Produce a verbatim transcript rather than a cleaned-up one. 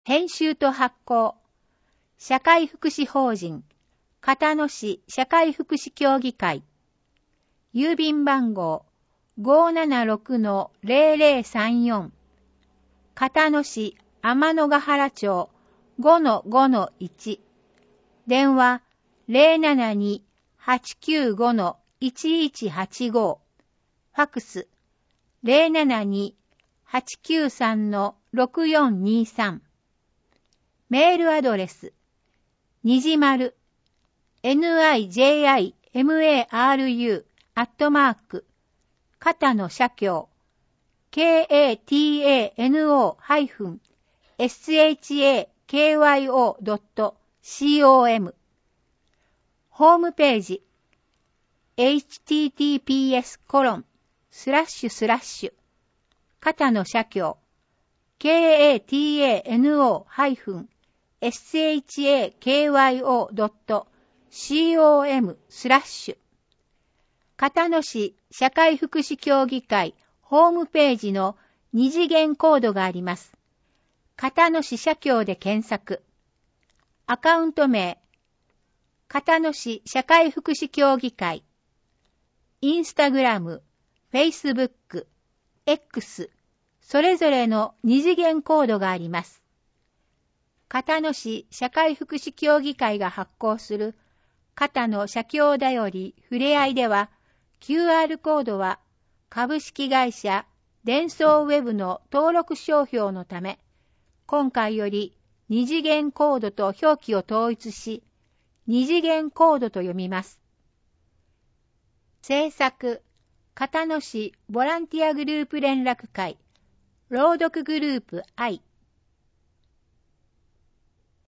編集と発行、社会福祉法人、片野市社会福祉協議会、郵便番号 ごーななろくのぜろぜろさんよん、片野市天のヶ原町 ごのごのいち、電話 ゼロななに はちきゅうご いちいちはちご、ファクス ゼロななに はちきゅうさん ろくよんにさん、メールアドレス、にじまる、nijimaru、アットマーク、片野社協、katano-shakyo.com、ホームページ、https コロンスラッシュスラッシュ片野社協 katano-shakyo.com スラッシュ片野市社会福祉協議会ホームページの二次元コードがあります。片野市社協で検索。アカウント名、片野市社会福祉協議会、インスタグラム、フェイスブック、X、それぞれの二次元コードがあります。片野市社会福祉協議会が発行する片野社協だよりふれあいでは、キューアール コードは株式会社デンソーウェブの登録商標のため、今回より二次元コードと表記を統一し、二次元コードと読みます。制作、片野市ボランティアグループ連絡会、朗読グループ I。